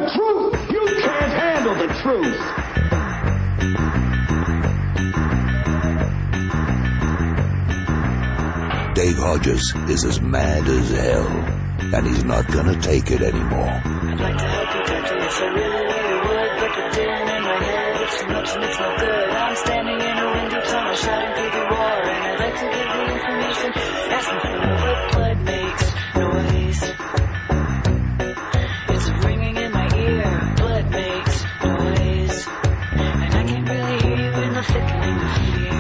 the truth. You can't handle the truth. Dave Hodges is as mad as hell, and he's not gonna take it anymore. I'd like to help you touch it, yes, I really would, but the din in my head, it's too much and it's no good. I'm standing in a window tunnel, shouting through the war, and I'd like to give the information, asking for what blood makes noise. It's ringing in my ear, blood makes noise, and I can't really hear you in the flickering of fear.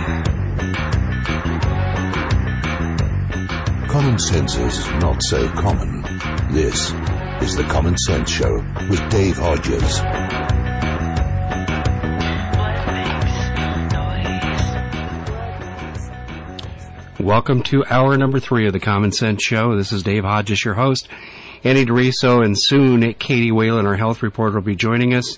Common sense is not so common. This is the Common Sense Show with Dave Hodges. Welcome to hour number 3 of the Common Sense Show. This is Dave Hodges, your host. Annie DeRiso, and soon Katie Whalen, our health reporter, will be joining us.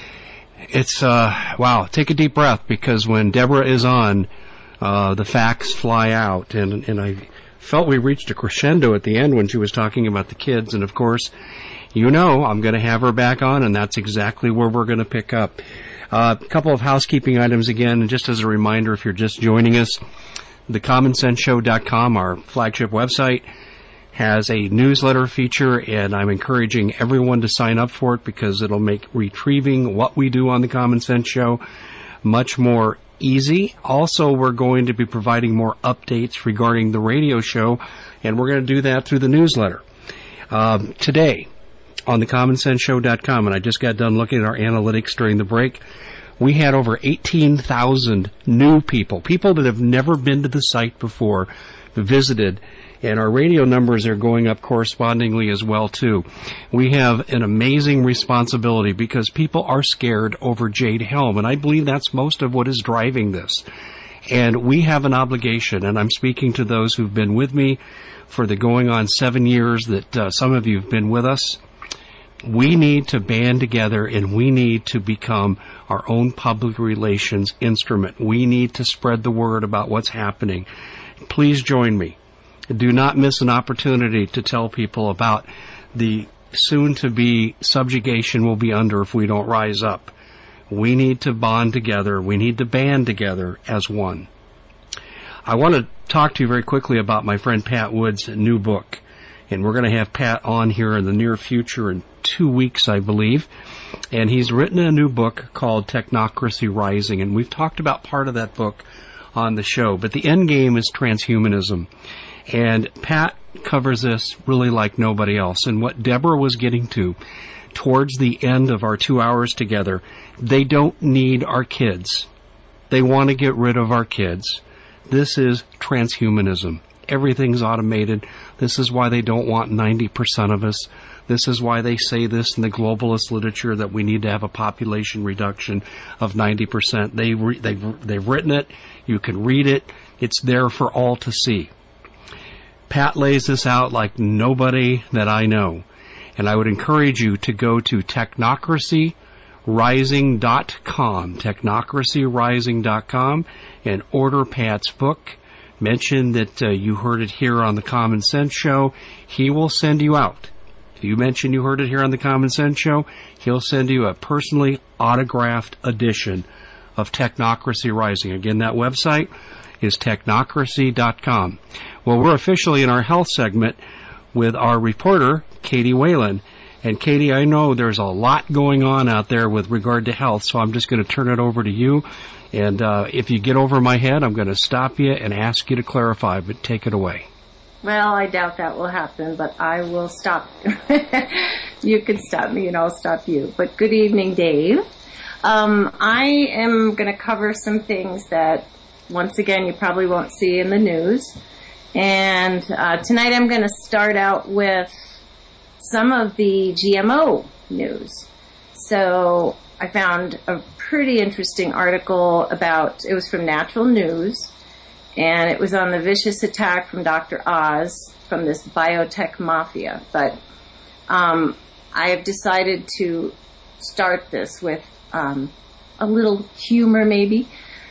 It's, wow, take a deep breath, because when Deborah is on, the facts fly out, and I felt we reached a crescendo at the end when she was talking about the kids, and of course, you know, I'm going to have her back on, and that's exactly where we're going to pick up. A couple of housekeeping items again, and just as a reminder, if you're just joining us, thecommonsenseshow.com, our flagship website, has a newsletter feature, and I'm encouraging everyone to sign up for it because it'll make retrieving what we do on the Common Sense Show much more easy. Also, we're going to be providing more updates regarding the radio show, and we're going to do that through the newsletter. Today, on thecommonsenseshow.com, and I just got done looking at our analytics during the break, we had over 18,000 new people that have never been to the site before, visited, and our radio numbers are going up correspondingly as well, too. We have an amazing responsibility because people are scared over Jade Helm, and I believe that's most of what is driving this. And we have an obligation, and I'm speaking to those who've been with me for the going on 7 years that some of you have been with us. We need to band together, and we need to become our own public relations instrument. We need to spread the word about what's happening. Please join me. Do not miss an opportunity to tell people about the soon-to-be subjugation we'll be under if we don't rise up. We need to bond together. We need to band together as one. I want to talk to you very quickly about my friend Pat Wood's new book. And we're going to have Pat on here in the near future in 2 weeks, I believe. And he's written a new book called Technocracy Rising. And we've talked about part of that book on the show. But the end game is transhumanism. And Pat covers this really like nobody else. And what Deborah was getting to towards the end of our 2 hours together, they don't need our kids. They want to get rid of our kids. This is transhumanism. Everything's automated. This is why they don't want 90% of us. This is why they say this in the globalist literature, that we need to have a population reduction of 90%. They've written it. You can read it. It's there for all to see. Pat lays this out like nobody that I know. And I would encourage you to go to technocracyrising.com, technocracyrising.com, and order Pat's book. Mention that you heard it here on the Common Sense Show. He will send you out. If you mention you heard it here on the Common Sense Show, he'll send you a personally autographed edition of Technocracy Rising. Again, that website is technocracy.com. Well, we're officially in our health segment with our reporter, Katie Whalen. And Katie, I know there's a lot going on out there with regard to health, so I'm just going to turn it over to you. And if you get over my head, I'm going to stop you and ask you to clarify, but take it away. Well, I doubt that will happen, but I will stop. You can stop me and I'll stop you. But good evening, Dave. I am going to cover some things that, once again, you probably won't see in the news. And tonight I'm going to start out with some of the GMO news. So I found a pretty interesting article about, it was from Natural News, and it was on the vicious attack from Dr. Oz from this biotech mafia. But I have decided to start this with a little humor maybe.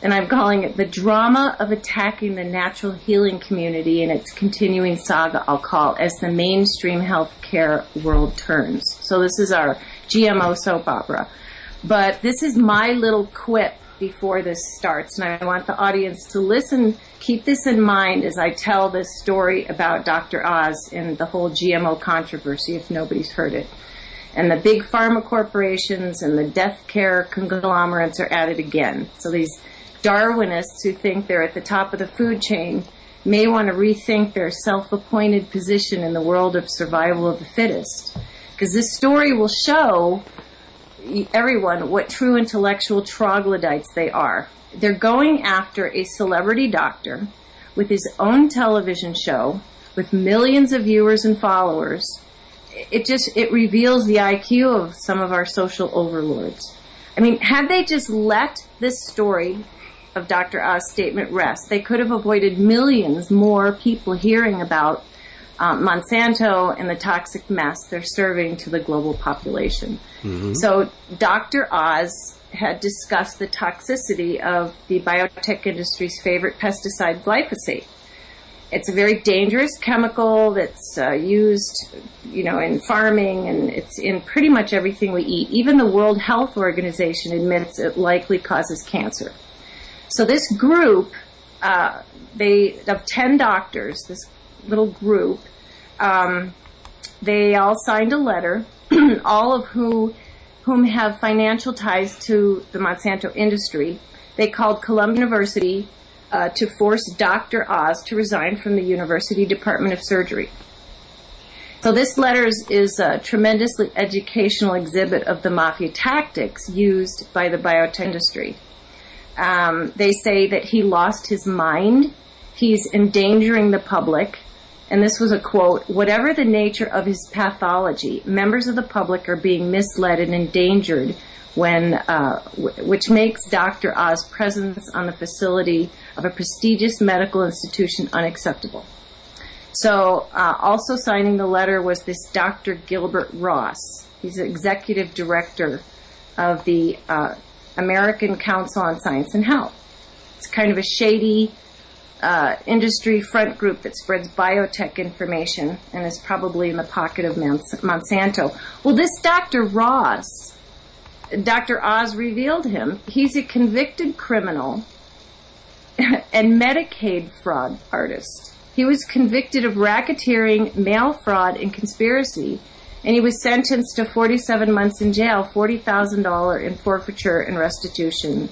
and I'm calling it The Drama of Attacking the Natural Healing Community and its continuing saga, I'll call, as the mainstream healthcare world turns. So this is our GMO soap opera. But this is my little quip before this starts, and I want the audience to listen, keep this in mind as I tell this story about Dr. Oz and the whole GMO controversy, if nobody's heard it. And the big pharma corporations and the death care conglomerates are at it again. So these Darwinists who think they're at the top of the food chain may want to rethink their self-appointed position in the world of survival of the fittest. Because this story will show everyone what true intellectual troglodytes they are. They're going after a celebrity doctor with his own television show with millions of viewers and followers. It reveals the IQ of some of our social overlords. I mean, had they just let this story of Dr. Oz's statement rest, they could have avoided millions more people hearing about Monsanto and the toxic mess they're serving to the global population. Mm-hmm. So Dr. Oz had discussed the toxicity of the biotech industry's favorite pesticide, glyphosate. It's a very dangerous chemical that's used, in farming, and it's in pretty much everything we eat. Even the World Health Organization admits it likely causes cancer. So this group, of 10 doctors, this little group, they all signed a letter, all of whom have financial ties to the Monsanto industry. They called Columbia University to force Dr. Oz to resign from the University Department of Surgery. So this letter is a tremendously educational exhibit of the mafia tactics used by the biotech industry. They say that he lost his mind, he's endangering the public, and this was a quote, "Whatever the nature of his pathology, members of the public are being misled and endangered which makes Dr. Oz's presence on the facility of a prestigious medical institution unacceptable." So also signing the letter was this Dr. Gilbert Ross. He's the executive director of the American Council on Science and Health. It's kind of a shady industry front group that spreads biotech information and is probably in the pocket of Monsanto. Well, this Dr. Ross, Dr. Oz revealed him. He's a convicted criminal and Medicaid fraud artist. He was convicted of racketeering, mail fraud, and conspiracy, and he was sentenced to 47 months in jail, $40,000 in forfeiture and restitution.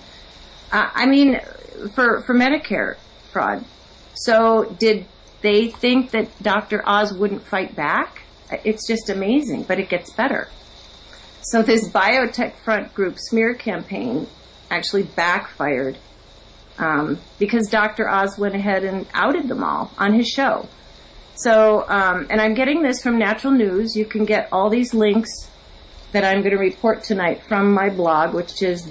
For Medicare fraud. So did they think that Dr. Oz wouldn't fight back? It's just amazing, but it gets better. So this biotech front group smear campaign actually backfired because Dr. Oz went ahead and outed them all on his show. So, and I'm getting this from Natural News. You can get all these links that I'm going to report tonight from my blog, which is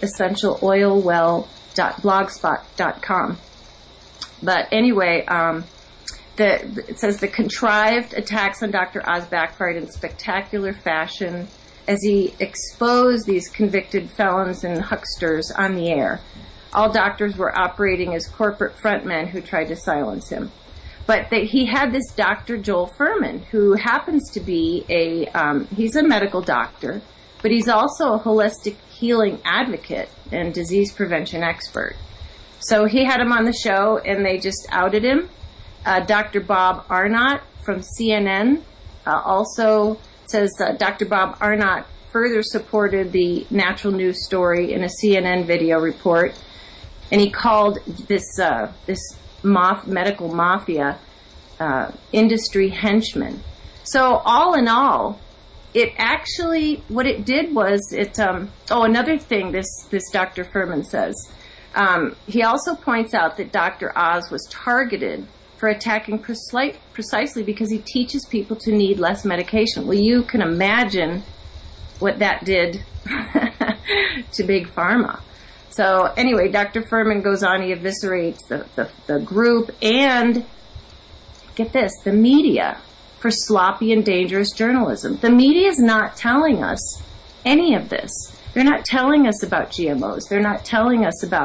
theessentialoilwell.blogspot.com. But anyway, it says the contrived attacks on Dr. Oz backfired in spectacular fashion as he exposed these convicted felons and hucksters on the air. All doctors were operating as corporate frontmen who tried to silence him. But he had this Dr. Joel Fuhrman, who happens to be he's a medical doctor, but he's also a holistic healing advocate and disease prevention expert. So he had him on the show, and they just outed him. Dr. Bob Arnott from CNN also says Dr. Bob Arnott further supported the Natural News story in a CNN video report, and he called this medical mafia industry henchmen. So all in all, it actually, what it did was another thing this Dr. Fuhrman says. He also points out that Dr. Oz was targeted for attacking precisely because he teaches people to need less medication. Well, you can imagine what that did to Big Pharma. So anyway, Dr. Fuhrman goes on, he eviscerates the group and, get this, the media for sloppy and dangerous journalism. The media is not telling us any of this. They're not telling us about GMOs. They're not telling us about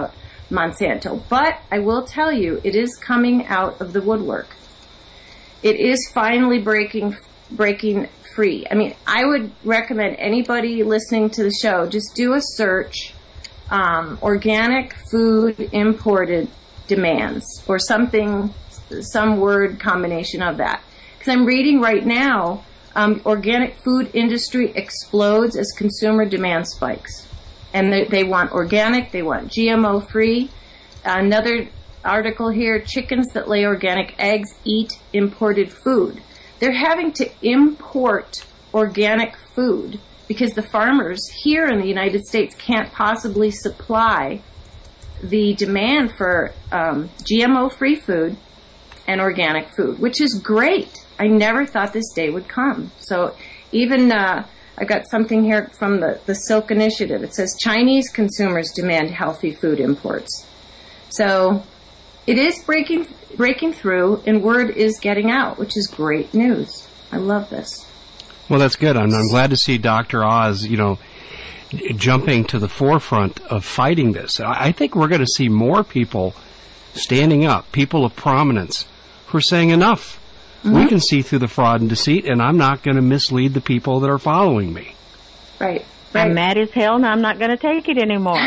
Monsanto. But I will tell you, it is coming out of the woodwork. It is finally breaking free. I mean, I would recommend anybody listening to the show, just do a search, organic food imported demands, or something, some word combination of that. Because I'm reading right now, organic food industry explodes as consumer demand spikes. And they want organic, they want GMO free. Another article here, chickens that lay organic eggs eat imported food. They're having to import organic food because the farmers here in the United States can't possibly supply the demand for GMO-free food and organic food, which is great. I never thought this day would come. So even I got something here from the Silk Initiative. It says Chinese consumers demand healthy food imports. So it is breaking through, and word is getting out, which is great news. I love this. Well, that's good. I'm glad to see Dr. Oz, jumping to the forefront of fighting this. I think we're going to see more people standing up, people of prominence, who are saying enough. Mm-hmm. We can see through the fraud and deceit, and I'm not going to mislead the people that are following me. Right. I'm mad as hell, and I'm not going to take it anymore.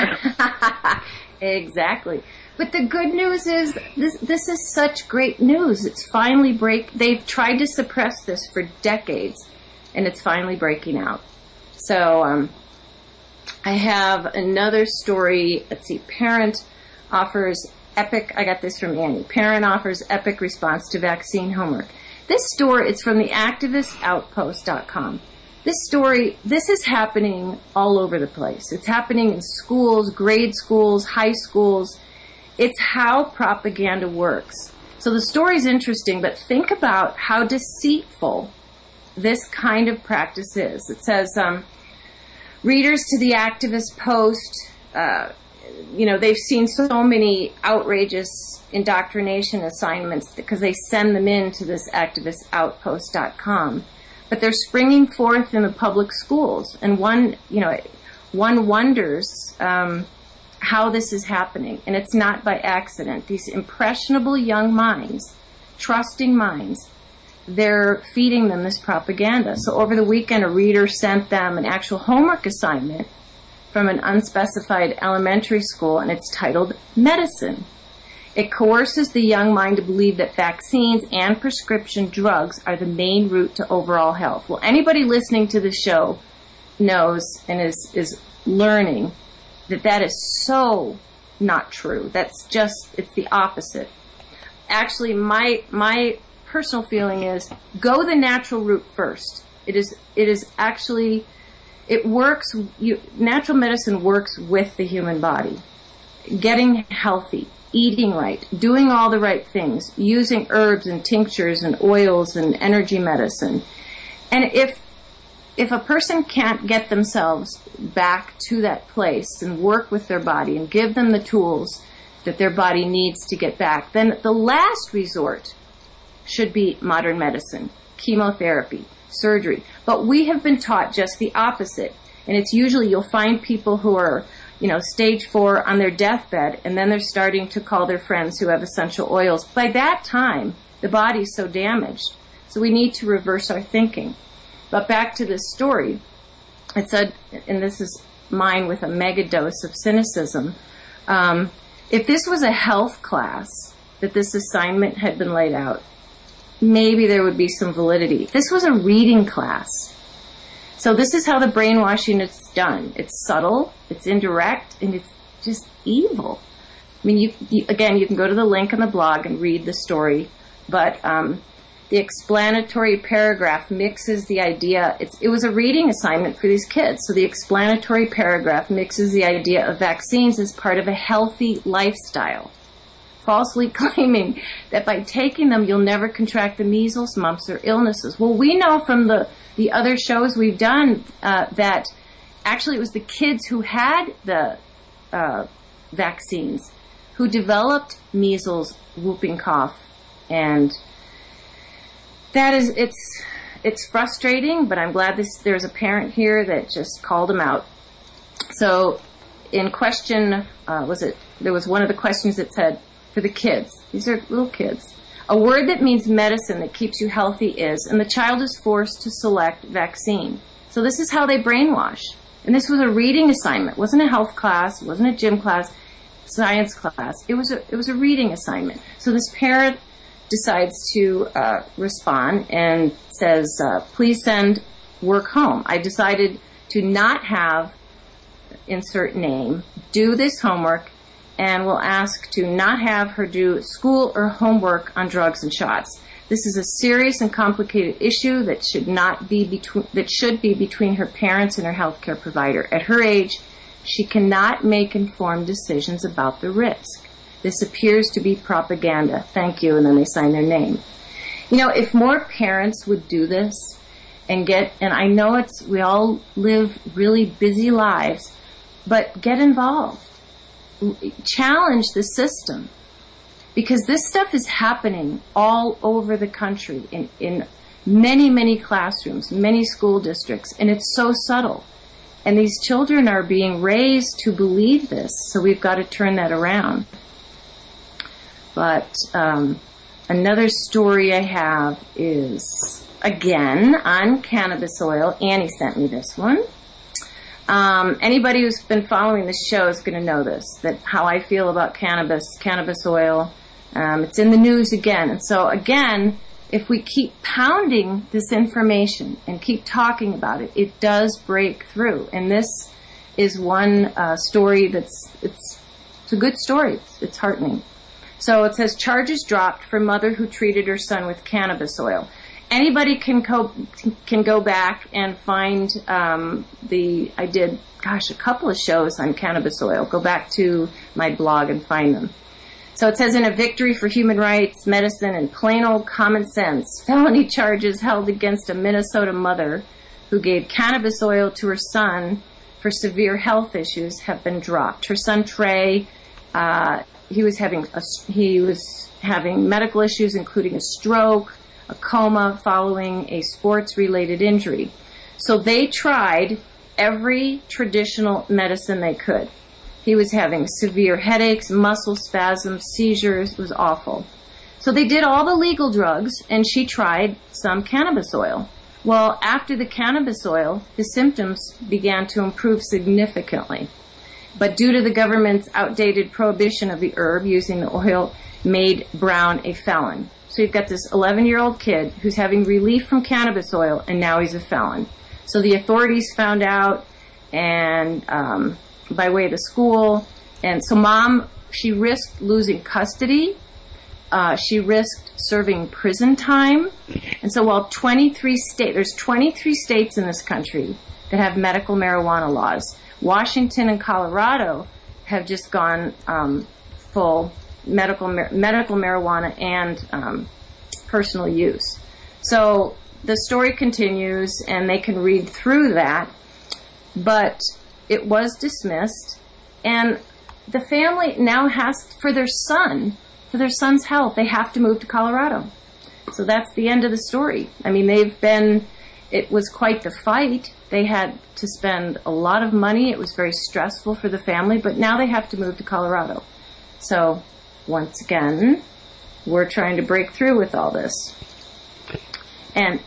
Exactly. But the good news is this is such great news. It's finally they've tried to suppress this for decades, and it's finally breaking out. So I have another story. Let's see. Parent offers epic. I got this from Annie. Parent offers epic response to vaccine homework. This story, it's from the activistoutpost.com. This is happening all over the place. It's happening in schools, grade schools, high schools. It's how propaganda works. So the story's interesting, but think about how deceitful this kind of practice is. It says, readers to the Activist Post, they've seen so many outrageous indoctrination assignments because they send them in to this activistoutpost.com. But they're springing forth in the public schools. And one wonders how this is happening. And it's not by accident. These impressionable young minds, trusting minds, they're feeding them this propaganda. So over the weekend, a reader sent them an actual homework assignment from an unspecified elementary school, and it's titled Medicine. It coerces the young mind to believe that vaccines and prescription drugs are the main route to overall health. Well, anybody listening to the show knows and is learning that is so not true. It's the opposite. Actually, my personal feeling is go the natural route first. It is actually, it works, natural medicine works with the human body. Getting healthy, eating right, doing all the right things, using herbs and tinctures and oils and energy medicine. And if a person can't get themselves back to that place and work with their body and give them the tools that their body needs to get back, then the last resort should be modern medicine, chemotherapy, surgery. But we have been taught just the opposite. And it's usually you'll find people who are, stage 4 on their deathbed, and then they're starting to call their friends who have essential oils. By that time, the body's so damaged. So we need to reverse our thinking. But back to this story, it said, and this is mine with a mega dose of cynicism, if this was a health class, that this assignment had been laid out, maybe there would be some validity. This was a reading class. So this is how the brainwashing is done. It's subtle, it's indirect, and it's just evil. I mean, you can go to the link on the blog and read the story, but the explanatory paragraph mixes the idea. It was a reading assignment for these kids, so the explanatory paragraph mixes the idea of vaccines as part of a healthy lifestyle, falsely claiming that by taking them, you'll never contract the measles, mumps, or illnesses. Well, we know from the other shows we've done that actually it was the kids who had the vaccines who developed measles, whooping cough, and that is, it's frustrating, but I'm glad there's a parent here that just called them out. So in question, there was one of the questions that said, for the kids, these are little kids, a word that means medicine that keeps you healthy is, and the child is forced to select vaccine. So this is how they brainwash. And this was a reading assignment. It wasn't a health class. It wasn't a gym class, science class. It was a reading assignment. So this parent decides to respond and says, please send work home. I decided to not have insert name, do this homework, and will ask to not have her do school or homework on drugs and shots. This is a serious and complicated issue that should be between her parents and her healthcare provider. At her age, she cannot make informed decisions about the risk. This appears to be propaganda. Thank you, and then they sign their name. You know, if more parents would do this and I know we all live really busy lives, but get involved. Challenge the system. Because this stuff is happening all over the country in many, many classrooms, many school districts, and it's so subtle. And these children are being raised to believe this, so we've got to turn that around. But another story I have is, again, on cannabis oil. Annie sent me this one. Anybody who's been following this show is going to know this, that how I feel about cannabis oil. It's in the news again. And so, again, if we keep pounding this information and keep talking about it, it does break through. And this is one story it's a good story. It's heartening. So it says, charges dropped for mother who treated her son with cannabis oil. Anybody can go back and find I did, a couple of shows on cannabis oil. Go back to my blog and find them. So it says, in a victory for human rights, medicine, and plain old common sense, felony charges held against a Minnesota mother who gave cannabis oil to her son for severe health issues have been dropped. Her son Trey, he was having medical issues, including a stroke, a coma following a sports-related injury. So they tried every traditional medicine they could. He was having severe headaches, muscle spasms, seizures. It was awful. So they did all the legal drugs, and she tried some cannabis oil. Well, after the cannabis oil, his symptoms began to improve significantly. But due to the government's outdated prohibition of the herb, using the oil made Brown a felon. So you've got this 11-year-old kid who's having relief from cannabis oil, and now he's a felon. So the authorities found out, and by way of the school. And so mom, she risked losing custody. She risked serving prison time. And so while there's 23 states in this country that have medical marijuana laws. Washington and Colorado have just gone full medical marijuana and personal use. So the story continues, and they can read through that. But it was dismissed, and the family now has, for their son's health, they have to move to Colorado. So that's the end of the story. I mean, it was quite the fight. They had to spend a lot of money. It was very stressful for the family, but now they have to move to Colorado. So, once again, we're trying to break through with all this. And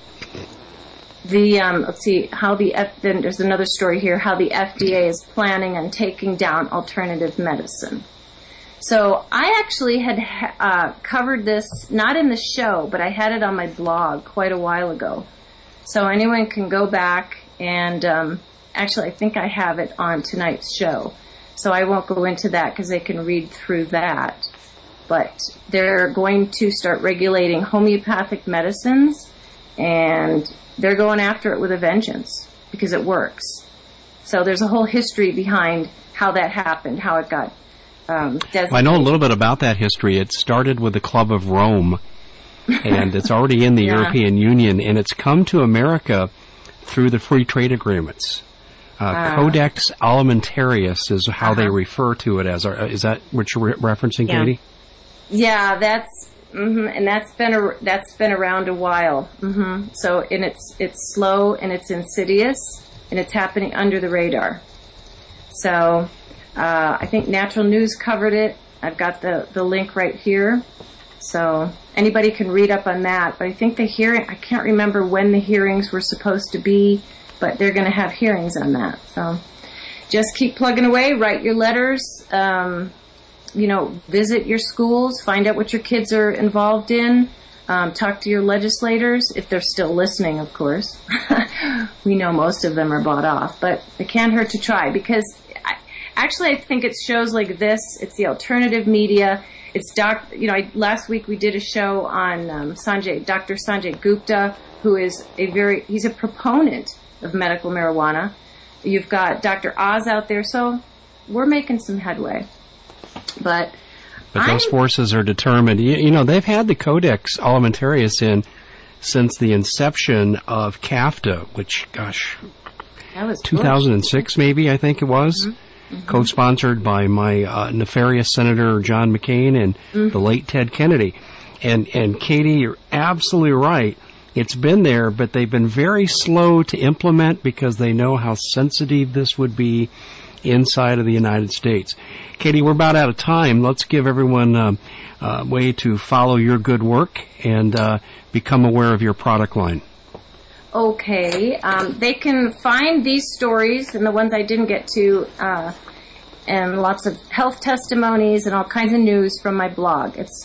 let's see, then there's another story here, how the FDA is planning on taking down alternative medicine. So I actually had covered this, not in the show, but I had it on my blog quite a while ago. So anyone can go back and, actually I think I have it on tonight's show. So I won't go into that because they can read through that. But they're going to start regulating homeopathic medicines, and they're going after it with a vengeance because it works. So there's a whole history behind how that happened, how it got designated. I know a little bit about that history. It started with the Club of Rome, and it's already in the European Union, and it's come to America through the free trade agreements. Codex Alimentarius is how they refer to it as. Is that what you're referencing, Katie? Yeah, and that's been around a while. So, and it's slow and it's insidious and it's happening under the radar. So, I think Natural News covered it. I've got the link right here. So anybody can read up on that. But I think the hearing, I can't remember when the hearings were supposed to be, but they're going to have hearings on that. So just keep plugging away, write your letters, visit your schools, find out what your kids are involved in, talk to your legislators, if they're still listening, of course. We know most of them are bought off, but it can't hurt to try, because I think it's shows like this, it's the alternative media, it's last week we did a show on Dr. Sanjay Gupta, who is he's a proponent of medical marijuana. You've got Dr. Oz out there, so we're making some headway. But those forces are determined. They've had the Codex Alimentarius in since the inception of CAFTA, which, gosh, that was 2006 maybe, I think it was. Mm-hmm. Co-sponsored by my nefarious Senator John McCain and the late Ted Kennedy. And Katie, you're absolutely right. It's been there, but they've been very slow to implement because they know how sensitive this would be inside of the United States. Katie, we're about out of time. Let's give everyone a way to follow your good work and become aware of your product line. Okay. They can find these stories and the ones I didn't get to and lots of health testimonies and all kinds of news from my blog. It's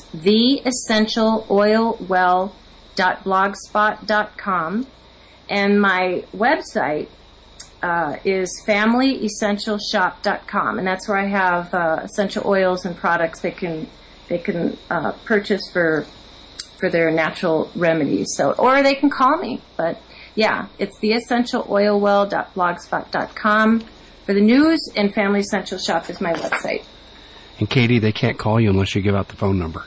theessentialoilwell.blogspot.com, and my website is familyessentialshop.com, and that's where I have essential oils and products they can purchase for their natural remedies. So, or they can call me. But yeah, it's theessentialoilwell.blogspot.com for the news, and Family Essential Shop is my website. And Katie, they can't call you unless you give out the phone number.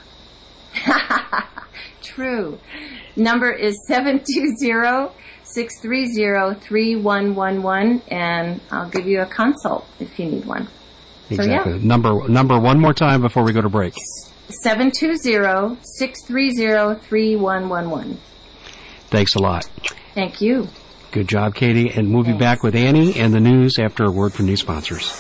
True. Number is 720-630-3111, and I'll give you a consult if you need one. Exactly. So, yeah. Number one more time before we go to break. 720-630-3111. Thanks a lot. Thank you. Good job, Katie. And we'll be back with Annie and the news after a word from these sponsors.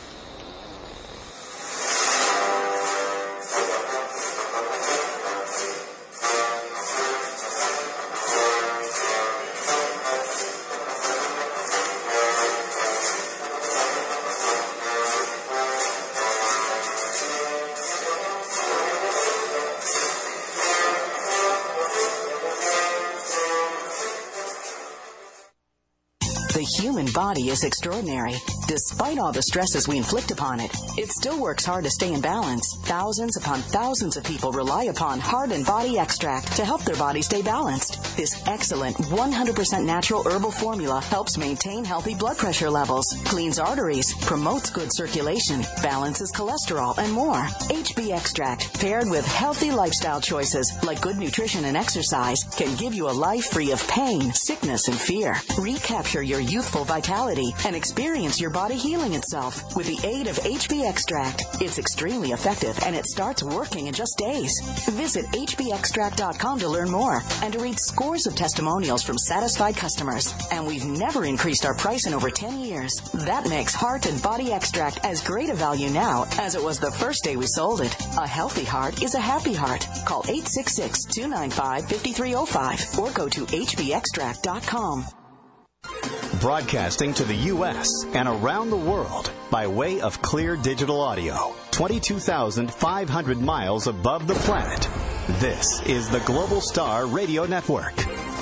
The human body is extraordinary. Despite all the stresses we inflict upon it, it still works hard to stay in balance. Thousands upon thousands of people rely upon Heart and Body Extract to help their body stay balanced. This excellent 100% natural herbal formula helps maintain healthy blood pressure levels, cleans arteries, promotes good circulation, balances cholesterol, and more. HB Extract, paired with healthy lifestyle choices like good nutrition and exercise, can give you a life free of pain, sickness, and fear. Recapture your youthful vitality and experience your body healing itself with the aid of HB Extract. It's extremely effective, and it starts working in just days. Visit hbextract.com to learn more and to read scores of testimonials from satisfied customers. And we've never increased our price in over 10 years. That makes Heart and Body Extract as great a value now as it was the first day we sold it. A healthy heart is a happy heart. Call 866-295-5305 or go to hbextract.com. Broadcasting to the U.S. and around the world by way of clear digital audio, 22,500 miles above the planet. This is the Global Star Radio Network.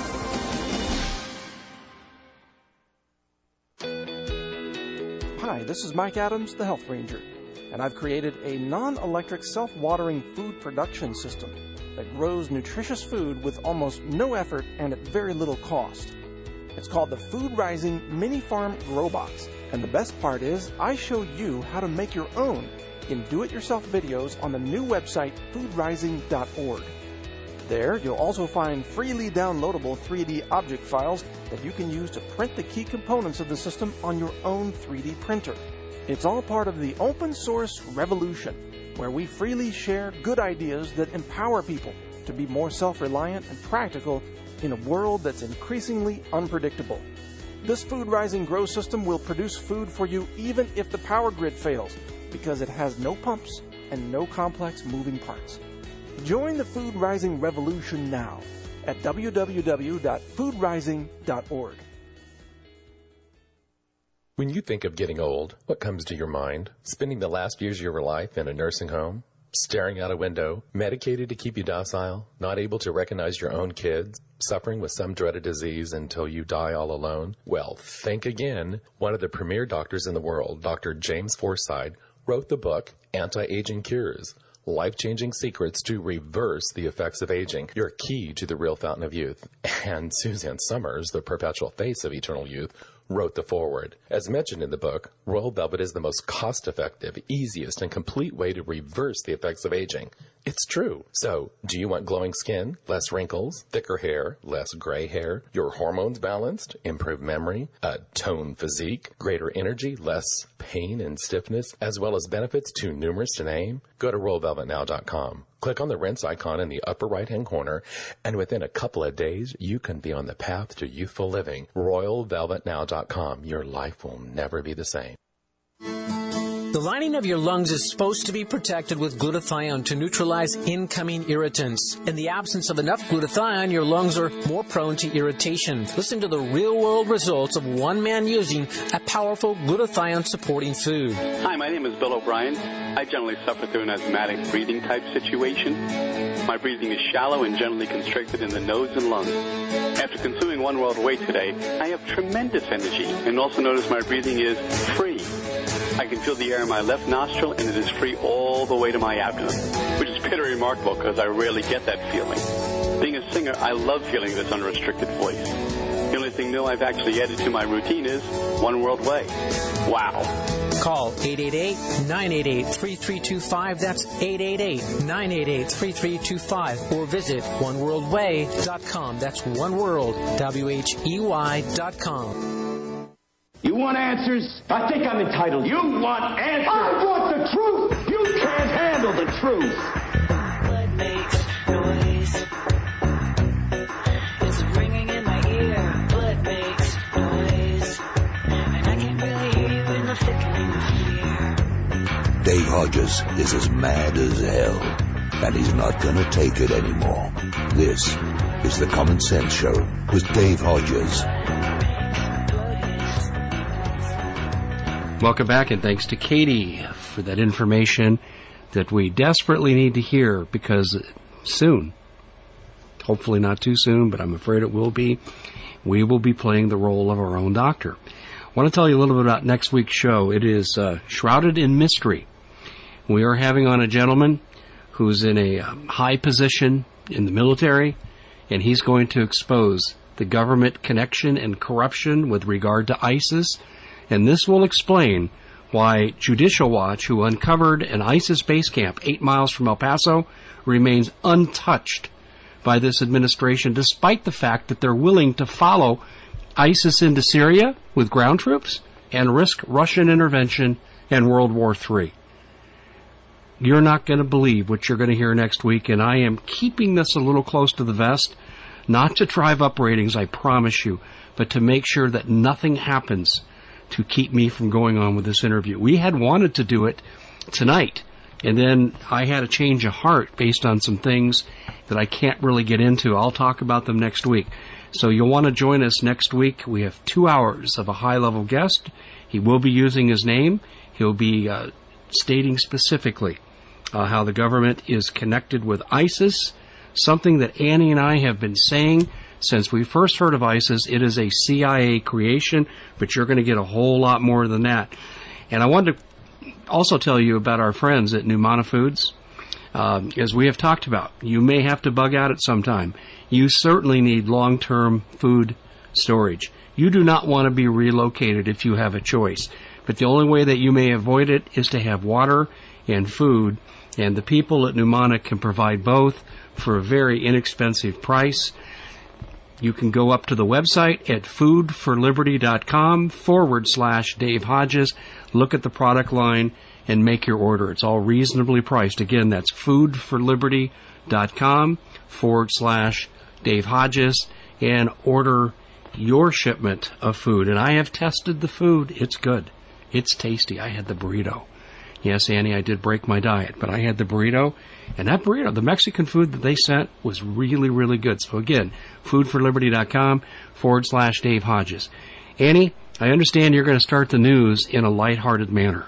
Hi, this is Mike Adams, the Health Ranger, and I've created a non-electric self-watering food production system that grows nutritious food with almost no effort and at very little cost. It's called the Food Rising Mini Farm Grow Box, and the best part is I show you how to make your own in do-it-yourself videos on the new website foodrising.org. There, you'll also find freely downloadable 3D object files that you can use to print the key components of the system on your own 3D printer. It's all part of the open source revolution, where we freely share good ideas that empower people to be more self-reliant and practical in a world that's increasingly unpredictable. This Food Rising Grow System will produce food for you even if the power grid fails, because it has no pumps and no complex moving parts. Join the Food Rising revolution now at www.foodrising.org. When you think of getting old, what comes to your mind? Spending the last years of your life in a nursing home? Staring out a window? Medicated to keep you docile? Not able to recognize your own kids? Suffering with some dreaded disease until you die all alone? Well, think again. One of the premier doctors in the world, Dr. James Forsythe, wrote the book Anti-Aging Cures. Life-changing secrets to reverse the effects of aging. Your key to the real fountain of youth. And Suzanne Summers, the perpetual face of eternal youth, wrote the foreword. As mentioned in the book, Royal Velvet is the most cost-effective, easiest, and complete way to reverse the effects of aging. It's true. So, do you want glowing skin, less wrinkles, thicker hair, less gray hair, your hormones balanced, improved memory, a toned physique, greater energy, less pain and stiffness, as well as benefits too numerous to name? Go to RoyalVelvetNow.com. Click on the rinse icon in the upper right-hand corner, and within a couple of days, you can be on the path to youthful living. RoyalVelvetNow.com. Your life will never be the same. The lining of your lungs is supposed to be protected with glutathione to neutralize incoming irritants. In the absence of enough glutathione, your lungs are more prone to irritation. Listen to the real-world results of one man using a powerful glutathione-supporting food. Hi, my name is Bill O'Brien. I generally suffer through an asthmatic breathing type situation. My breathing is shallow and generally constricted in the nose and lungs. After consuming One World Away today, I have tremendous energy and also notice my breathing is free. I can feel the air in my left nostril, and it is free all the way to my abdomen, which is pretty remarkable because I rarely get that feeling. Being a singer, I love feeling this unrestricted voice. The only thing new I've actually added to my routine is One World Way. Wow. Call 888-988-3325. That's 888-988-3325. Or visit oneworldway.com. That's oneworld.com. You want answers? I think I'm entitled. You want answers? I want the truth! You can't handle the truth! What makes noise? There's a ringing in my ear. What makes noise? And I can't really hear you in the flickering fear. Dave Hodges is as mad as hell, and he's not gonna take it anymore. This is the Common Sense Show with Dave Hodges. Welcome back, and thanks to Katie for that information that we desperately need to hear, because soon, hopefully not too soon, but I'm afraid it will be, we will be playing the role of our own doctor. I want to tell you a little bit about next week's show. It is shrouded in mystery. We are having on a gentleman who's in a high position in the military, and he's going to expose the government connection and corruption with regard to ISIS. And this will explain why Judicial Watch, who uncovered an ISIS base camp 8 miles from El Paso, remains untouched by this administration, despite the fact that they're willing to follow ISIS into Syria with ground troops and risk Russian intervention and World War III. You're not going to believe what you're going to hear next week, and I am keeping this a little close to the vest, not to drive up ratings, I promise you, but to make sure that nothing happens to keep me from going on with this interview. We had wanted to do it tonight, and then I had a change of heart based on some things that I can't really get into. I'll talk about them next week. So you'll want to join us next week. We have 2 hours of a high-level guest. He will be using his name. He'll be stating specifically how the government is connected with ISIS, something that Annie and I have been saying since we first heard of ISIS. It is a CIA creation, but you're going to get a whole lot more than that. And I wanted to also tell you about our friends at Numana Foods. As we have talked about, you may have to bug out at some time. You certainly need long-term food storage. You do not want to be relocated if you have a choice. But the only way that you may avoid it is to have water and food. And the people at Numana can provide both for a very inexpensive price. You can go up to the website at foodforliberty.com/Dave Hodges, look at the product line, and make your order. It's all reasonably priced. Again, that's foodforliberty.com/Dave Hodges, and order your shipment of food. And I have tested the food. It's good. It's tasty. I had the burrito. Yes, Annie, I did break my diet, but I had the burrito. And that burrito, the Mexican food that they sent, was really, really good. So again, foodforliberty.com/Dave Hodges. Annie, I understand you're going to start the news in a lighthearted manner.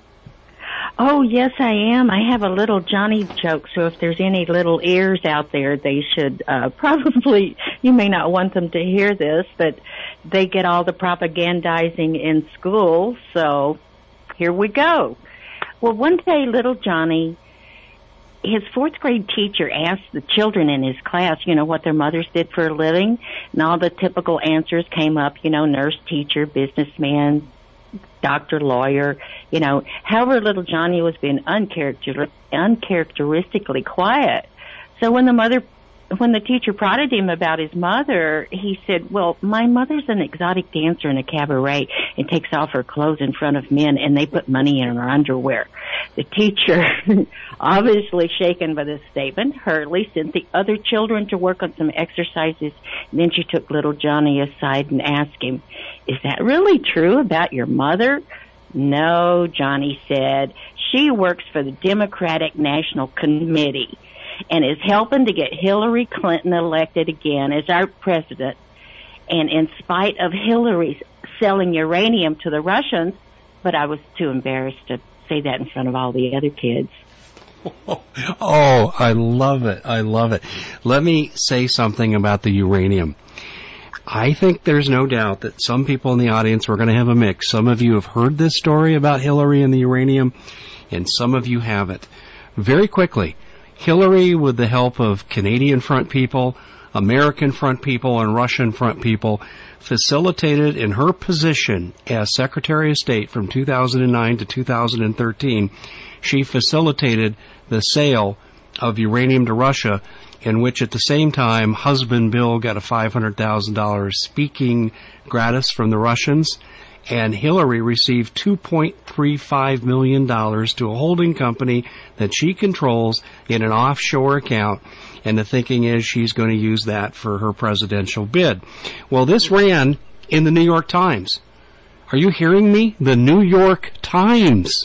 Oh, yes, I am. I have a little Johnny joke, so if there's any little ears out there, they should probably, you may not want them to hear this, but they get all the propagandizing in school, so here we go. Well, one day, little Johnny, his fourth grade teacher asked the children in his class, what their mothers did for a living, and all the typical answers came up, nurse, teacher, businessman, doctor, lawyer, However, little Johnny was being uncharacteristically quiet. So when the teacher prodded him about his mother, he said, well, my mother's an exotic dancer in a cabaret and takes off her clothes in front of men, and they put money in her underwear. The teacher, obviously shaken by this statement, hurriedly sent the other children to work on some exercises. And then she took little Johnny aside and asked him, is that really true about your mother? No, Johnny said. She works for the Democratic National Committee and is helping to get Hillary Clinton elected again as our president. And in spite of Hillary's selling uranium to the Russians, but I was too embarrassed to say that in front of all the other kids. Oh, I love it. I love it. Let me say something about the uranium. I think there's no doubt that some people in the audience are going to have a mix. Some of you have heard this story about Hillary and the uranium, and some of you haven't. Very quickly, Hillary, with the help of Canadian front people, American front people, and Russian front people, facilitated in her position as Secretary of State from 2009 to 2013, she facilitated the sale of uranium to Russia, in which at the same time husband Bill got a $500,000 speaking gratis from the Russians, and Hillary received $2.35 million to a holding company that she controls in an offshore account, and the thinking is she's going to use that for her presidential bid. Well, this ran in the New York Times. Are you hearing me? The New York Times.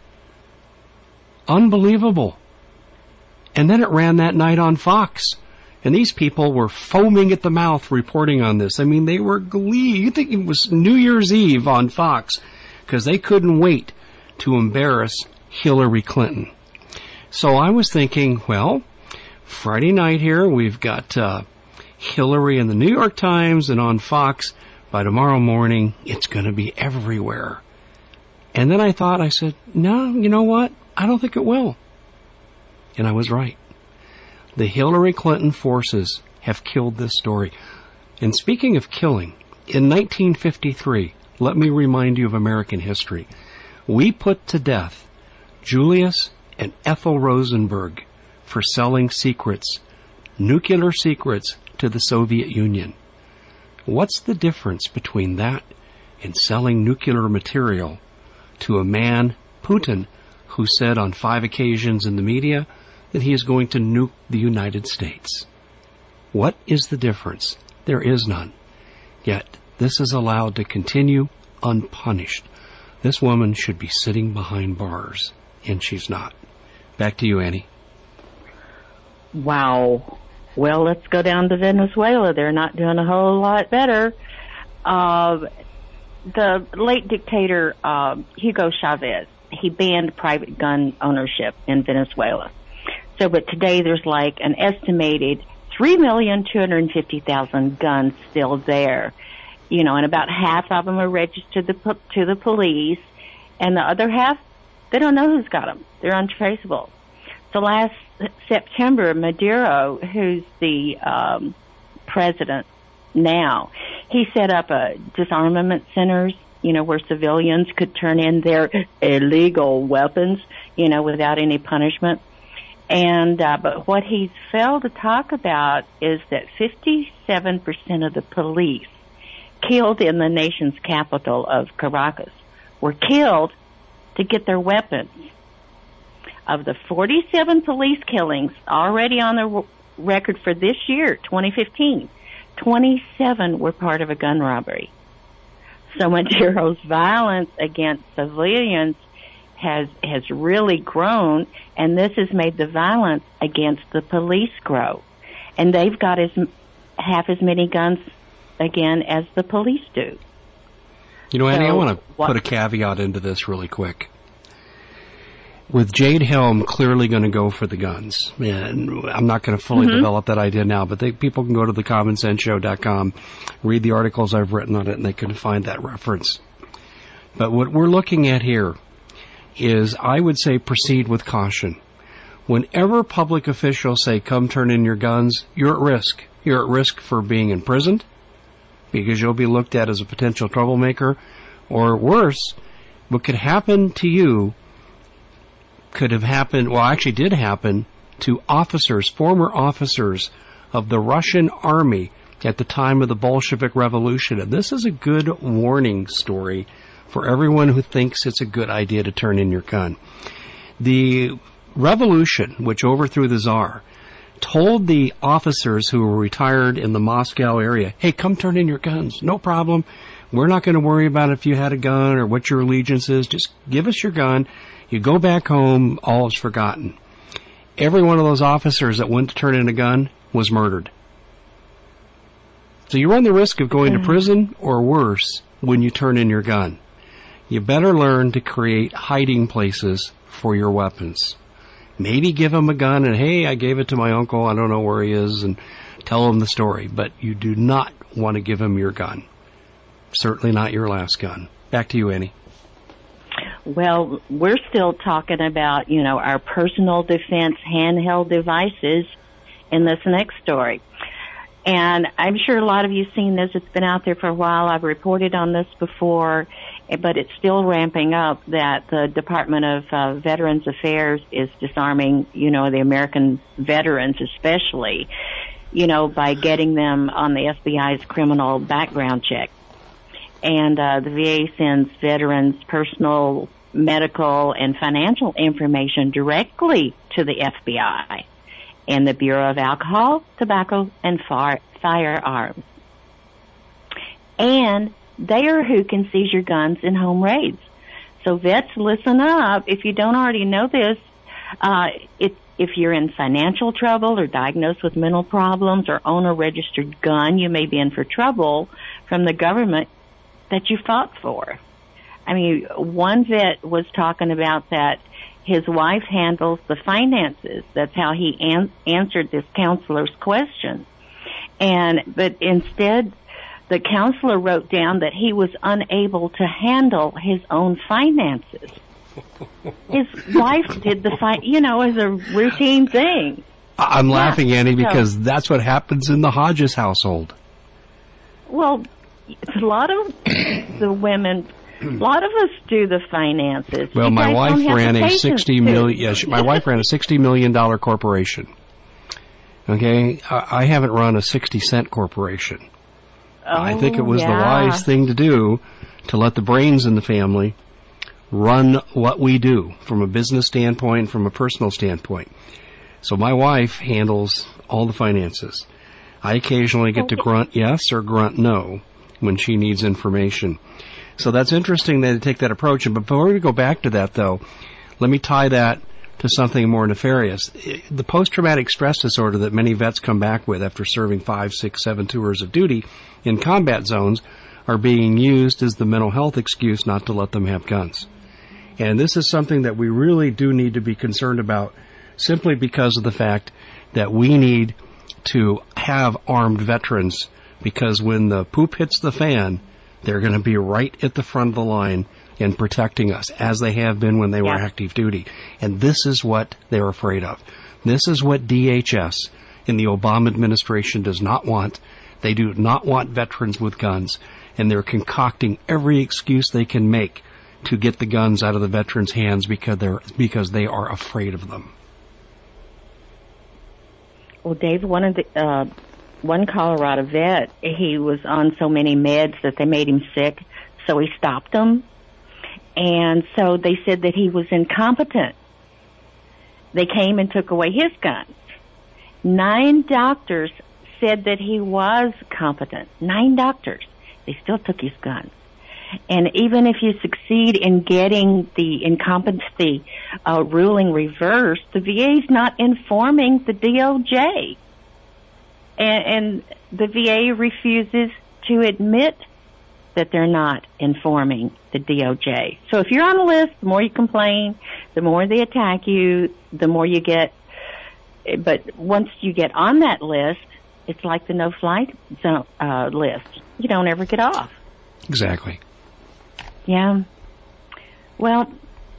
Unbelievable. And then it ran that night on Fox. And these people were foaming at the mouth reporting on this. I mean, they were glee. You think it was New Year's Eve on Fox because they couldn't wait to embarrass Hillary Clinton. So I was thinking, well, Friday night here, we've got Hillary in the New York Times and on Fox. By tomorrow morning, it's going to be everywhere. And then I said, no, you know what? I don't think it will. And I was right. The Hillary Clinton forces have killed this story. And speaking of killing, in 1953, let me remind you of American history. We put to death Julius and Ethel Rosenberg for selling secrets, nuclear secrets, to the Soviet Union. What's the difference between that and selling nuclear material to a man, Putin, who said on 5 occasions in the media that he is going to nuke the United States? What is the difference? There is none. Yet, this is allowed to continue unpunished. This woman should be sitting behind bars, and she's not. Back to you, Annie. Wow. Well, let's go down to Venezuela. They're not doing a whole lot better. The late dictator, Hugo Chavez, he banned private gun ownership in Venezuela. So, but today there's like an estimated 3,250,000 guns still there. And about half of them are registered to the police, and the other half, they don't know who's got them. They're untraceable. So last September, Maduro, who's the president now, he set up disarmament centers, where civilians could turn in their illegal weapons, without any punishment. And but what he's failed to talk about is that 57% of the police killed in the nation's capital of Caracas were killed to get their weapons. Of the 47 police killings already on the record for this year, 2015, 27 were part of a gun robbery. So Montero's violence against civilians has really grown, and this has made the violence against the police grow. And they've got half as many guns again as the police do. You know, Annie, I want to put a caveat into this really quick. With Jade Helm clearly going to go for the guns, and I'm not going to fully develop that idea now, but people can go to thecommonsenseshow.com, read the articles I've written on it, and they can find that reference. But what we're looking at here is, I would say, proceed with caution. Whenever public officials say, come turn in your guns, you're at risk. You're at risk for being imprisoned, because you'll be looked at as a potential troublemaker, or worse, what could happen to you could have happened, well, actually did happen to officers, former officers of the Russian army at the time of the Bolshevik Revolution. And this is a good warning story for everyone who thinks it's a good idea to turn in your gun. The revolution, which overthrew the Tsar, told the officers who were retired in the Moscow area, hey, come turn in your guns, no problem. We're not going to worry about if you had a gun or what your allegiance is. Just give us your gun. You go back home, all is forgotten. Every one of those officers that went to turn in a gun was murdered. So you run the risk of going to prison, or worse, when you turn in your gun. You better learn to create hiding places for your weapons. Maybe give him a gun and, hey, I gave it to my uncle, I don't know where he is, and tell him the story. But you do not want to give him your gun. Certainly not your last gun. Back to you, Annie. Well, we're still talking about, our personal defense handheld devices in this next story. And I'm sure a lot of you have seen this. It's been out there for a while. I've reported on this before, but it's still ramping up that the Department of Veterans Affairs is disarming, the American veterans especially, by getting them on the FBI's criminal background check. And the VA sends veterans' personal, medical, and financial information directly to the FBI and the Bureau of Alcohol, Tobacco, and Firearms. And they are who can seize your guns in home raids. So vets, listen up. If you don't already know this, if you're in financial trouble or diagnosed with mental problems or own a registered gun, you may be in for trouble from the government that you fought for. I mean, one vet was talking about that his wife handles the finances. That's how he answered this counselor's question. But instead, the counselor wrote down that he was unable to handle his own finances. His wife did the as a routine thing. I'm laughing, Annie, because that's what happens in the Hodges household. Well, a lot of the women, a lot of us do the finances. Well, my wife ran a $60 million. Yes, my wife ran a $60 million corporation. Okay, I haven't run a 60-cent corporation. I think it was the wise thing to do to let the brains in the family run what we do from a business standpoint, from a personal standpoint. So my wife handles all the finances. I occasionally get to grunt yes or grunt no when she needs information. So that's interesting that they take that approach. And before we go back to that, though, let me tie that to something more nefarious. The post-traumatic stress disorder that many vets come back with after serving 5, 6, 7 tours of duty in combat zones are being used as the mental health excuse not to let them have guns. And this is something that we really do need to be concerned about, simply because of the fact that we need to have armed veterans, because when the poop hits the fan, they're going to be right at the front of the line and protecting us, as they have been when they were active duty. And this is what they're afraid of. This is what DHS in the Obama administration does not want. They do not want veterans with guns, and they're concocting every excuse they can make to get the guns out of the veterans' hands because they are afraid of them. Well, Dave, one Colorado vet, he was on so many meds that they made him sick, so he stopped them. And so they said that he was incompetent. They came and took away his guns. 9 doctors said that he was competent. 9 doctors. They still took his guns. And even if you succeed in getting the incompetency ruling reversed, the VA's not informing the DOJ. And the VA refuses to admit that they're not informing the DOJ. So if you're on the list, the more you complain, the more they attack you, the more you get. But once you get on that list, it's like the no-flight zone list. You don't ever get off. Exactly. Yeah. Well,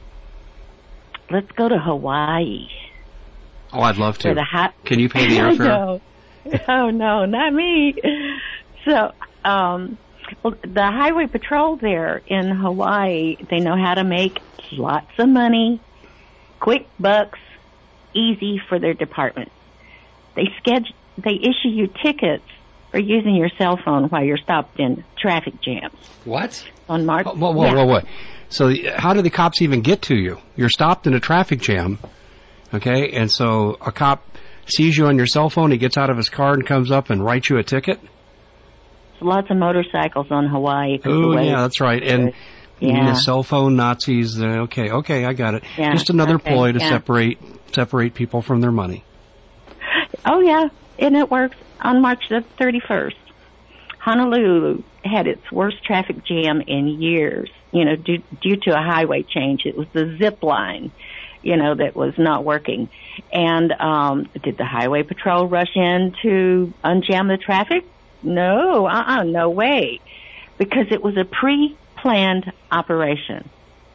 let's go to Hawaii. Oh, I'd love to. Can you pay the airfare? No. Oh, no, not me. So, well, the highway patrol there in Hawaii, they know how to make lots of money, quick bucks, easy for their department. They issue you tickets for using your cell phone while you're stopped in traffic jams. What? On March. Whoa. So how do the cops even get to you? You're stopped in a traffic jam, okay? And so a cop sees you on your cell phone, he gets out of his car and comes up and writes you a ticket? Lots of motorcycles on Hawaii. Oh, yeah, that's right. And the cell phone Nazis, okay, I got it. Yeah, just another ploy to separate people from their money. Oh, yeah, and it works. On March the 31st, Honolulu had its worst traffic jam in years, due to a highway change. It was the zip line, that was not working. And did the highway patrol rush in to unjam the traffic? No, no way. Because it was a pre-planned operation.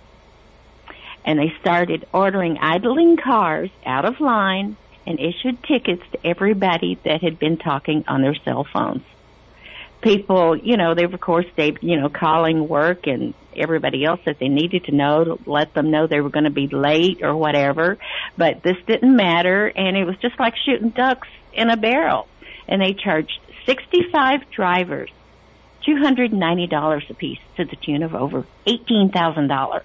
And they started ordering idling cars out of line and issued tickets to everybody that had been talking on their cell phones. People, they were, of course, calling work and everybody else that they needed to know to let them know they were going to be late or whatever. But this didn't matter, and it was just like shooting ducks in a barrel. And they charged 65 drivers $290 apiece to the tune of over $18,000.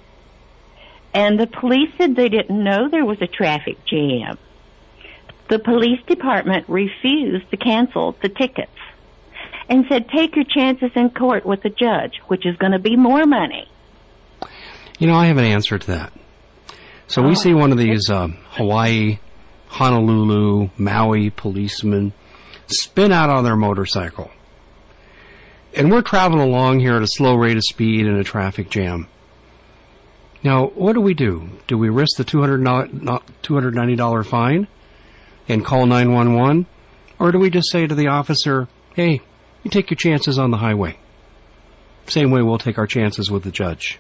And the police said they didn't know there was a traffic jam. The police department refused to cancel the tickets and said, take your chances in court with the judge, which is going to be more money. I have an answer to that. So we see one of these Hawaii, Honolulu, Maui policemen spin out on their motorcycle. And we're traveling along here at a slow rate of speed in a traffic jam. Now, what do? Do we risk the $290 fine and call 911? Or do we just say to the officer, hey, you take your chances on the highway? Same way we'll take our chances with the judge.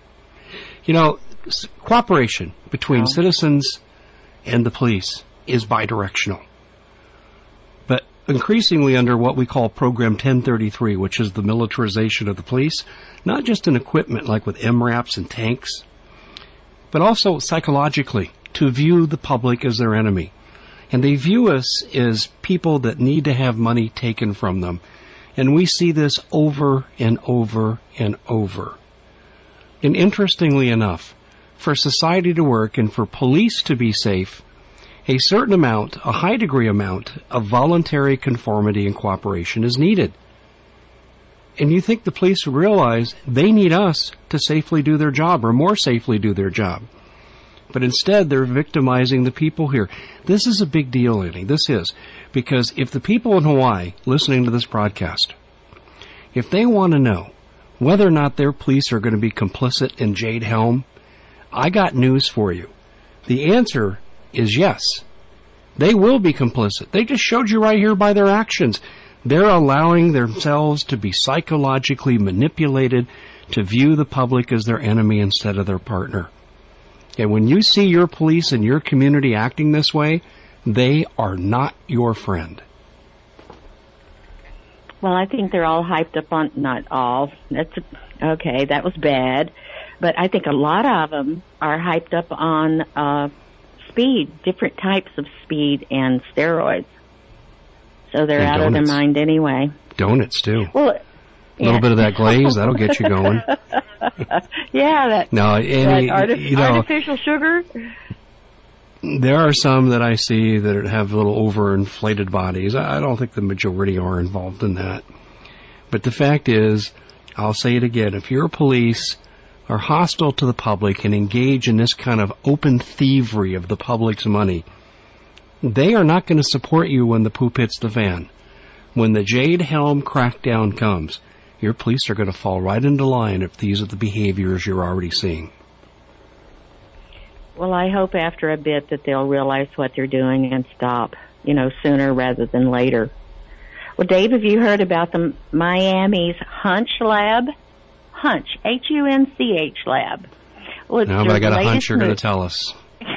Cooperation between citizens and the police is bidirectional. But increasingly under what we call Program 1033, which is the militarization of the police, not just in equipment like with MRAPs and tanks, but also psychologically to view the public as their enemy. And they view us as people that need to have money taken from them. And we see this over and over and over. And interestingly enough, for society to work and for police to be safe, a certain amount, a high degree amount of voluntary conformity and cooperation is needed. And you think the police realize they need us to safely do their job, or more safely do their job. But instead, they're victimizing the people here. This is a big deal, Annie. This is. Because if the people in Hawaii listening to this broadcast, if they want to know whether or not their police are going to be complicit in Jade Helm, I got news for you. The answer is yes. They will be complicit. They just showed you right here by their actions. They're allowing themselves to be psychologically manipulated to view the public as their enemy instead of their partner. And when you see your police in your community acting this way, they are not your friend. Well, I think they're all hyped up on, not all, okay, that was bad, but I think a lot of them are hyped up on speed, different types of speed and steroids. So they're out of their mind anyway. Donuts, too. Well, a little bit of that glaze, that'll get you going. Yeah, that artificial sugar. There are some that I see that have little overinflated bodies. I don't think the majority are involved in that. But the fact is, I'll say it again, if your police are hostile to the public and engage in this kind of open thievery of the public's money, they are not going to support you when the poop hits the fan. When the Jade Helm crackdown comes, your police are going to fall right into line if these are the behaviors you're already seeing. Well, I hope after a bit that they'll realize what they're doing and stop, sooner rather than later. Well, Dave, have you heard about the Miami's Hunch Lab? Hunch, H-U-N-C-H Lab. Well, no, but I got a hunch you're going to tell us.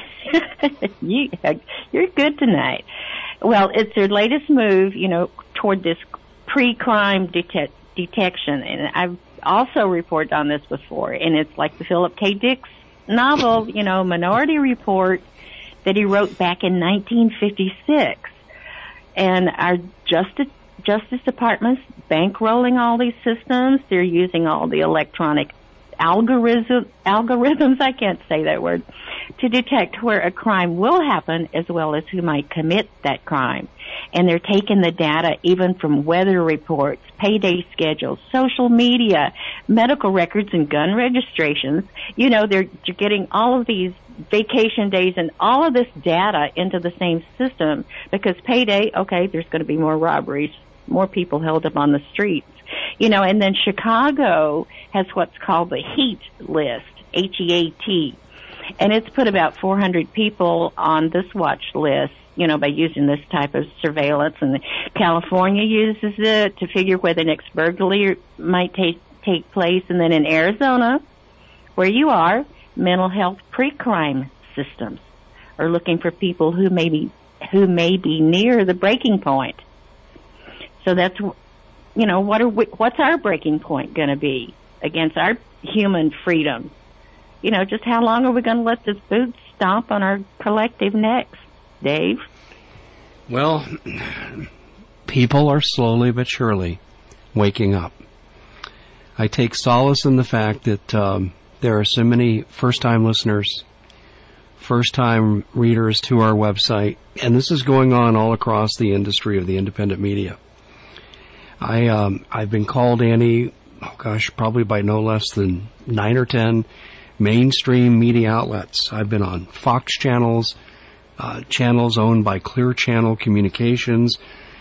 You're good tonight. Well, it's their latest move, toward this pre-crime detection. And I've also reported on this before, and it's like the Philip K. Dick novel, Minority Report, that he wrote back in 1956. And our Justice Department's bankrolling all these systems. They're using all the electronic algorithms, I can't say that word, to detect where a crime will happen as well as who might commit that crime. And they're taking the data even from weather reports, payday schedules, social media, medical records, and gun registrations. They're getting all of these vacation days and all of this data into the same system because payday, okay, there's going to be more robberies, more people held up on the streets. And then Chicago has what's called the HEAT list, H-E-A-T. And it's put about 400 people on this watch list, by using this type of surveillance. And California uses it to figure where the next burglary might take place. And then in Arizona, where you are, mental health pre-crime systems are looking for people who may be near the breaking point. So that's, what's our breaking point going to be against our human freedom? Just how long are we going to let this boot stomp on our collective necks, Dave? Well, people are slowly but surely waking up. I take solace in the fact that there are so many first-time listeners, first-time readers to our website, and this is going on all across the industry of the independent media. I've been called, Annie, probably by no less than 9 or 10 mainstream media outlets. I've been on Fox channels, channels owned by Clear Channel Communications.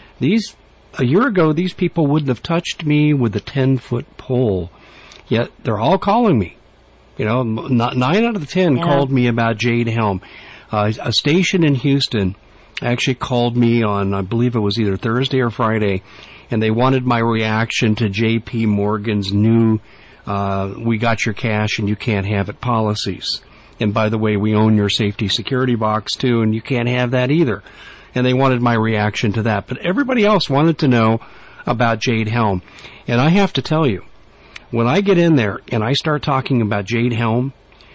A year ago, these people wouldn't have touched me with a 10-foot pole, yet they're all calling me. 9 out of the 10 called me about Jade Helm. A station in Houston actually called me on, I believe it was either Thursday or Friday, and they wanted my reaction to J.P. Morgan's new we got your cash and you can't have it policies. And by the way, we own your safety security box too, and you can't have that either. And they wanted my reaction to that. But everybody else wanted to know about Jade Helm. And I have to tell you, when I get in there and I start talking about Jade Helm,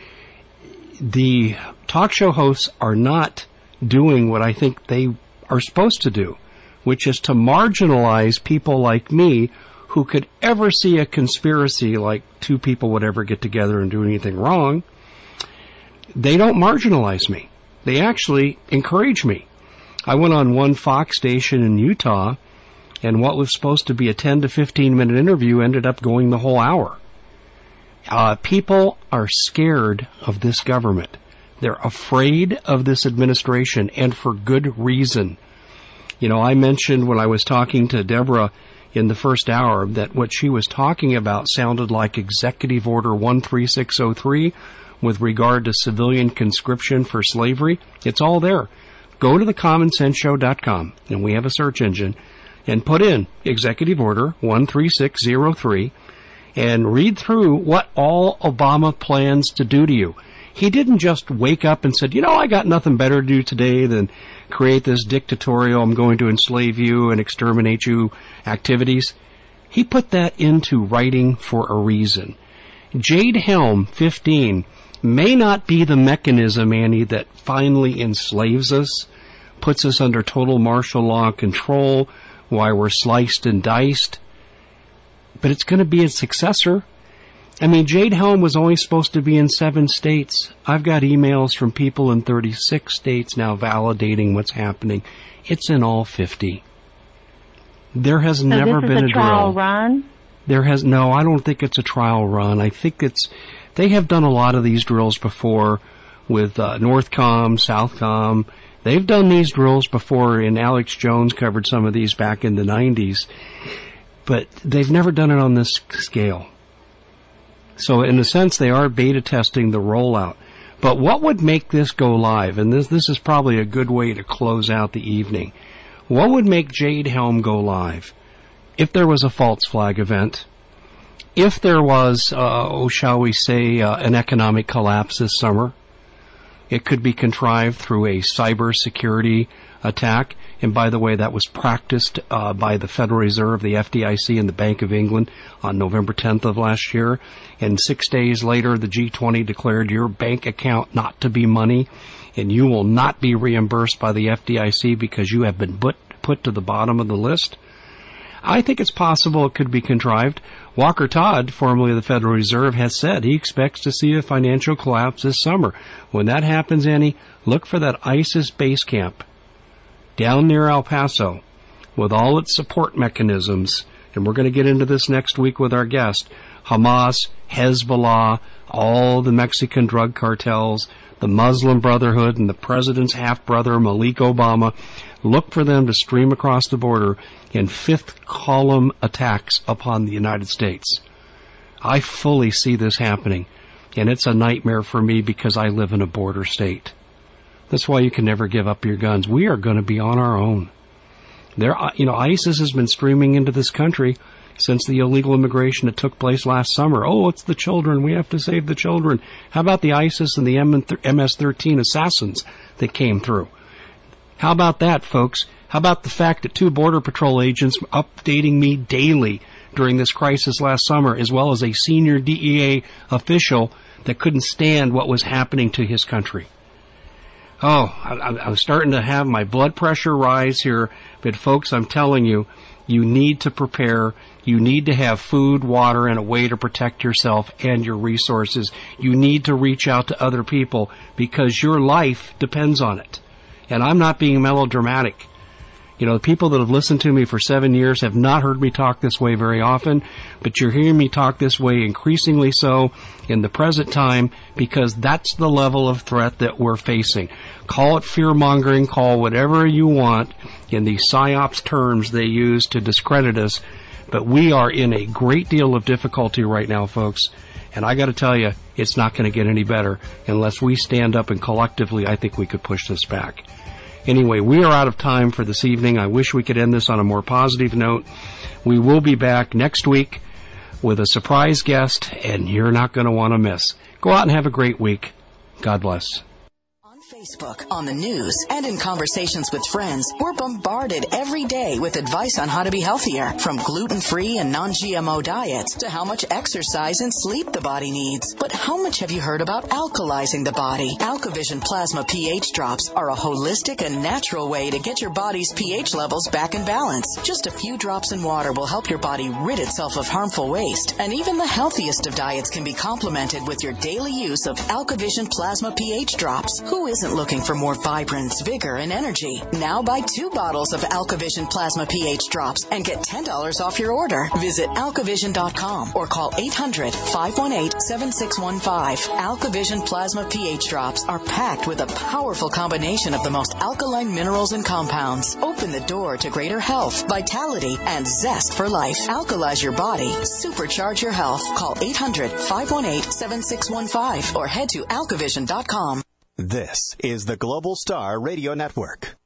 the talk show hosts are not doing what I think they are supposed to do, which is to marginalize people like me who could ever see a conspiracy like two people would ever get together and do anything wrong. They don't marginalize me. They actually encourage me. I went on one Fox station in Utah, and what was supposed to be a 10 to 15 minute interview ended up going the whole hour. People are scared of this government. They're afraid of this administration, and for good reason. I mentioned when I was talking to Deborah in the first hour that what she was talking about sounded like Executive Order 13603 with regard to civilian conscription for slavery. It's all there. Go to thecommonsenseshow.com, and we have a search engine, and put in Executive Order 13603 and read through what all Obama plans to do to you. He didn't just wake up and said, I got nothing better to do today than create this dictatorial, I'm going to enslave you and exterminate you activities. He put that into writing for a reason. Jade Helm 15 may not be the mechanism, Annie, that finally enslaves us, puts us under total martial law control while we're sliced and diced, but it's going to be a successor. I mean, Jade Helm was only supposed to be in 7 states. I've got emails from people in 36 states now validating what's happening. It's in all 50. There has never been a trial run? No, I don't think it's a trial run. I think they have done a lot of these drills before with Northcom, Southcom. They've done these drills before, and Alex Jones covered some of these back in the 90s. But they've never done it on this scale. So in a sense, they are beta testing the rollout. But what would make this go live? And this is probably a good way to close out the evening. What would make Jade Helm go live? If there was a false flag event, if there was, shall we say, an economic collapse this summer, it could be contrived through a cybersecurity attack. And by the way, that was practiced by the Federal Reserve, the FDIC, and the Bank of England on November 10th of last year. And 6 days later, the G20 declared your bank account not to be money, and you will not be reimbursed by the FDIC because you have been put to the bottom of the list. I think it's possible it could be contrived. Walker Todd, formerly of the Federal Reserve, has said he expects to see a financial collapse this summer. When that happens, Annie, look for that ISIS base camp down near El Paso with all its support mechanisms. And we're going to get into this next week with our guest. Hamas, Hezbollah, all the Mexican drug cartels, the Muslim Brotherhood, and the president's half-brother, Malik Obama. Look for them to stream across the border in fifth-column attacks upon the United States. I fully see this happening, and it's a nightmare for me because I live in a border state. That's why you can never give up your guns. We are going to be on our own. ISIS has been streaming into this country since the illegal immigration that took place last summer. Oh, it's the children. We have to save the children. How about the ISIS and the MS-13 assassins that came through? How about that, folks? How about the fact that 2 Border Patrol agents updating me daily during this crisis last summer, as well as a senior DEA official that couldn't stand what was happening to his country? Oh, I'm starting to have my blood pressure rise here. But, folks, I'm telling you, you need to prepare. You need to have food, water, and a way to protect yourself and your resources. You need to reach out to other people because your life depends on it. And I'm not being melodramatic. The people that have listened to me for 7 years have not heard me talk this way very often, but you're hearing me talk this way increasingly so in the present time because that's the level of threat that we're facing. Call it fear-mongering, call whatever you want in the PSYOPs terms they use to discredit us, but we are in a great deal of difficulty right now, folks. And I got to tell you, it's not going to get any better unless we stand up and collectively, I think we could push this back. Anyway, we are out of time for this evening. I wish we could end this on a more positive note. We will be back next week with a surprise guest, and you're not going to want to miss. Go out and have a great week. God bless. Facebook, on the news, and in conversations with friends, we're bombarded every day with advice on how to be healthier, from gluten-free and non-GMO diets to how much exercise and sleep the body needs. But how much have you heard about alkalizing the body? AlkaVision Plasma pH drops are a holistic and natural way to get your body's pH levels back in balance. Just a few drops in water will help your body rid itself of harmful waste, and even the healthiest of diets can be complemented with your daily use of AlkaVision Plasma pH drops. Who isn't looking for more vibrance, vigor, and energy? Now buy 2 bottles of AlkaVision Plasma pH drops and get $10 off your order. Visit alkavision.com or call 800-518-7615. AlkaVision Plasma pH drops are packed with a powerful combination of the most alkaline minerals and compounds. Open the door to greater health, vitality, and zest for life. Alkalize your body. Supercharge your health. Call 800-518-7615 or head to alkavision.com. This is the Global Star Radio Network.